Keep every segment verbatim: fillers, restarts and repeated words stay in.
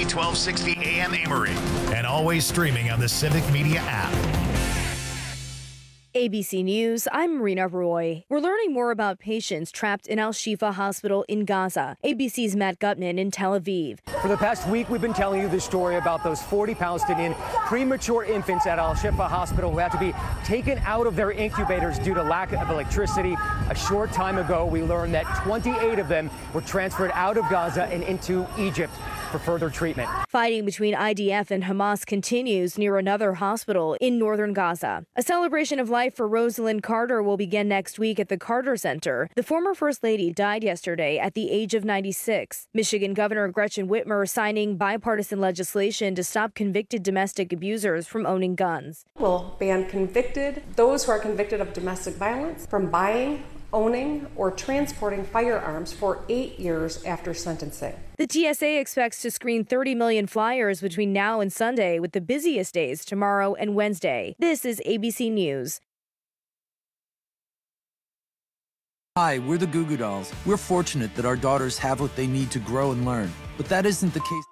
twelve sixty A M Amory, and always streaming on the Civic Media app. A B C News, I'm Marina Roy. We're learning more about patients trapped in Al-Shifa Hospital in Gaza. A B C's Matt Gutman in Tel Aviv. For the past week, we've been telling you the story about those forty Palestinian premature infants at Al-Shifa Hospital who had to be taken out of their incubators due to lack of electricity. A short time ago, we learned that twenty-eight of them were transferred out of Gaza and into Egypt for further treatment. Fighting between I D F and Hamas continues near another hospital in northern Gaza. A celebration of life for Rosalind Carter will begin next week at the Carter Center. The former First Lady died yesterday at the age of ninety-six. Michigan Governor Gretchen Whitmer signing bipartisan legislation to stop convicted domestic abusers from owning guns. We'll ban convicted, those who are convicted of domestic violence, from buying, owning, or transporting firearms for eight years after sentencing. The T S A expects to screen thirty million flyers between now and Sunday, with the busiest days tomorrow and Wednesday. This is A B C News. Hi, we're the Goo Goo Dolls. We're fortunate that our daughters have what they need to grow and learn, but that isn't the case.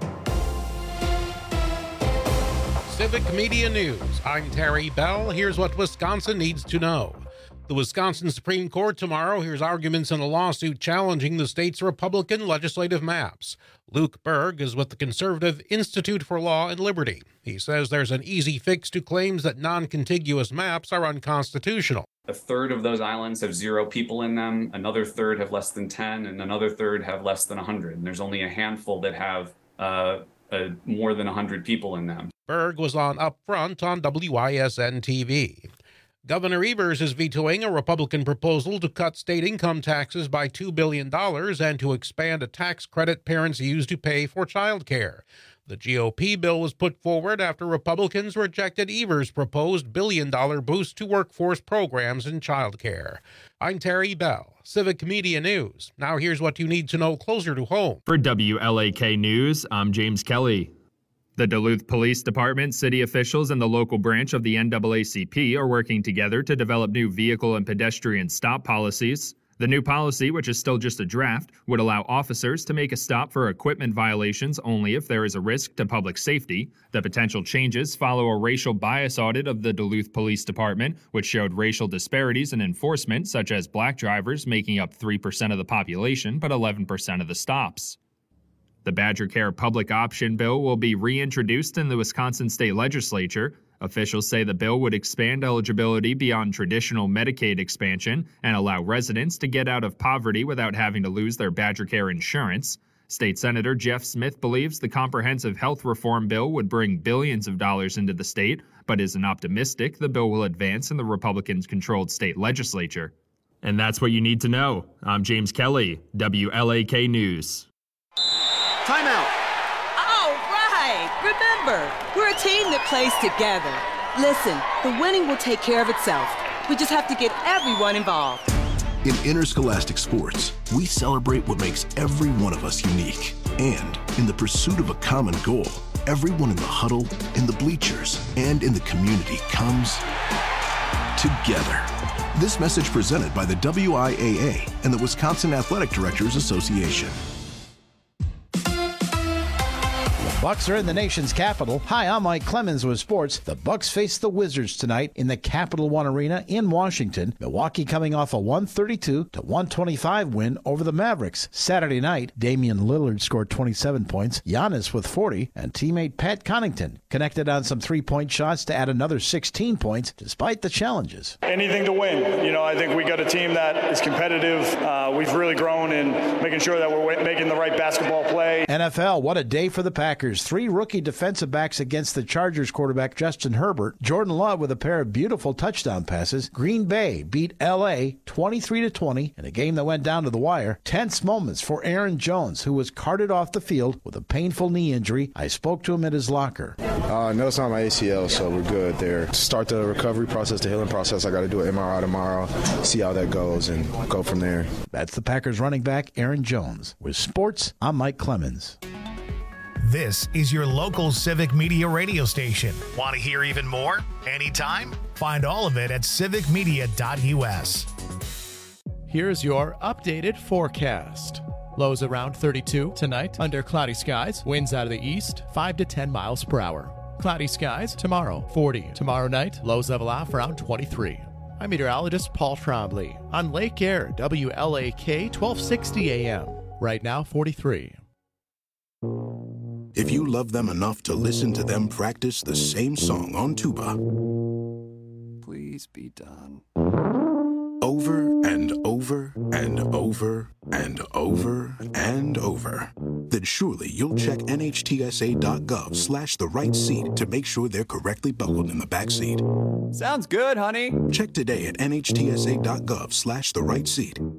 Civic Media News. I'm Terry Bell. Here's what Wisconsin needs to know. The Wisconsin Supreme Court tomorrow hears arguments in a lawsuit challenging the state's Republican legislative maps. Luke Berg is with the conservative Institute for Law and Liberty. He says there's an easy fix to claims that non-contiguous maps are unconstitutional. A third of those islands have zero people in them, another third have less than ten, and another third have less than one hundred. And there's only a handful that have uh, uh, more than one hundred people in them. Berg was on Upfront on W I S N T V. Governor Evers is vetoing a Republican proposal to cut state income taxes by two billion dollars and to expand a tax credit parents use to pay for child care. The G O P bill was put forward after Republicans rejected Evers' proposed billion-dollar boost to workforce programs in child care. I'm Terry Bell, Civic Media News. Now here's what you need to know closer to home. For W L A K News, I'm James Kelly. The Duluth Police Department, city officials, and the local branch of the N double A C P are working together to develop new vehicle and pedestrian stop policies. The new policy, which is still just a draft, would allow officers to make a stop for equipment violations only if there is a risk to public safety. The potential changes follow a racial bias audit of the Duluth Police Department, which showed racial disparities in enforcement, such as black drivers making up three percent of the population but eleven percent of the stops. The Badger Care public option bill will be reintroduced in the Wisconsin State Legislature. Officials say the bill would expand eligibility beyond traditional Medicaid expansion and allow residents to get out of poverty without having to lose their Badger Care insurance. State Senator Jeff Smith believes the comprehensive health reform bill would bring billions of dollars into the state, but isn't optimistic the bill will advance in the Republican-controlled state legislature. And that's what you need to know. I'm James Kelly, W L A K News. Timeout. All right. Remember, we're a team that plays together. Listen, the winning will take care of itself. We just have to get everyone involved. In interscholastic sports, we celebrate what makes every one of us unique. And in the pursuit of a common goal, everyone in the huddle, in the bleachers, and in the community comes together. This message presented by the W I A A and the Wisconsin Athletic Directors Association. Bucks are in the nation's capital. Hi, I'm Mike Clemens with sports. The Bucks face the Wizards tonight in the Capital One Arena in Washington. Milwaukee coming off a one thirty-two to one twenty-five win over the Mavericks. Saturday night, Damian Lillard scored twenty-seven points, Giannis with forty, and teammate Pat Connaughton connected on some three-point shots to add another sixteen points despite the challenges. Anything to win. You know, I think we got a team that is competitive. Uh, we've really grown in making sure that we're making the right basketball play. N F L, what a day for the Packers. Three rookie defensive backs against the Chargers quarterback Justin Herbert. Jordan Love with a pair of beautiful touchdown passes. Green Bay beat L A twenty-three to twenty in a game that went down to the wire. Tense moments for Aaron Jones, who was carted off the field with a painful knee injury. I spoke to him at his locker. Uh, no, it's not my A C L, so we're good there. To start the recovery process, the healing process, I got to do an M R I tomorrow, see how that goes, and go from there. That's the Packers running back, Aaron Jones. With sports, I'm Mike Clemens. This is your local Civic Media radio station. Want to hear even more? Anytime? Find all of it at civic media dot u s. Here's your updated forecast. Lows around thirty-two. Tonight, under cloudy skies, winds out of the east, five to ten miles per hour. Cloudy skies tomorrow, forty. Tomorrow night, lows level off around twenty-three. I'm meteorologist Paul Trombley on Lake Air, W L A K, twelve sixty A M. Right now, forty-three. If you love them enough to listen to them practice the same song on tuba, please be done. Over and over and over and over and over, then surely you'll check N H T S A dot gov slash the right seat to make sure they're correctly buckled in the back seat. Sounds good, honey. Check today at N H T S A dot gov slash the right seat.